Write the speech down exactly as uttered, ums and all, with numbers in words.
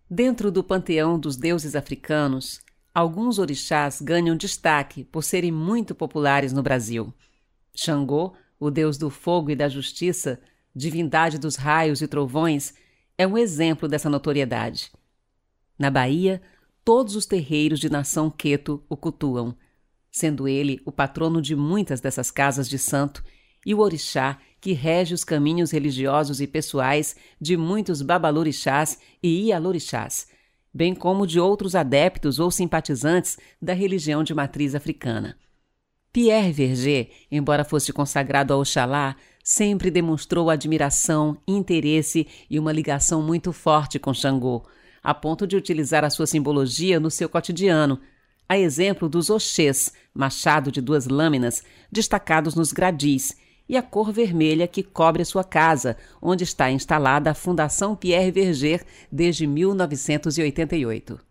Dentro do panteão dos deuses africanos, alguns orixás ganham destaque por serem muito populares no Brasil. Xangô, o deus do fogo e da justiça, divindade dos raios e trovões, é um exemplo dessa notoriedade. Na Bahia, todos os terreiros de nação Queto o cultuam, sendo ele o patrono de muitas dessas casas de santo e o orixá que rege os caminhos religiosos e pessoais de muitos babalorixás e ialorixás, bem como de outros adeptos ou simpatizantes da religião de matriz africana. Pierre Verger, embora fosse consagrado a Oxalá, sempre demonstrou admiração, interesse e uma ligação muito forte com Xangô, a ponto de utilizar a sua simbologia no seu cotidiano, a exemplo dos oxês, machado de duas lâminas, destacados nos gradis, e a cor vermelha que cobre a sua casa, onde está instalada a Fundação Pierre Verger desde mil novecentos e oitenta e oito.